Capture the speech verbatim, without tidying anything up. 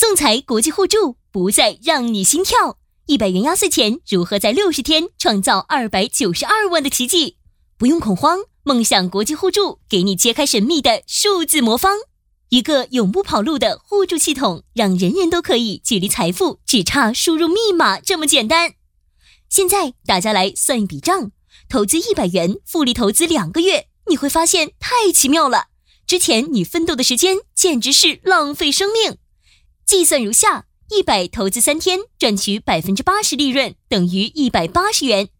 送财国际互助不再让你心跳，一百元压岁钱如何在六十天创造二百九十二万的奇迹？不用恐慌，梦想国际互助给你揭开神秘的数字魔方，一个永不跑路的互助系统，让人人都可以距离财富只差输入密码这么简单。现在大家来算一笔账，投资一百元，复利投资两个月，你会发现太奇妙了。之前你奋斗的时间简直是浪费生命。计算如下，一百投资三天，赚取 百分之八十 利润，等于一百八十元。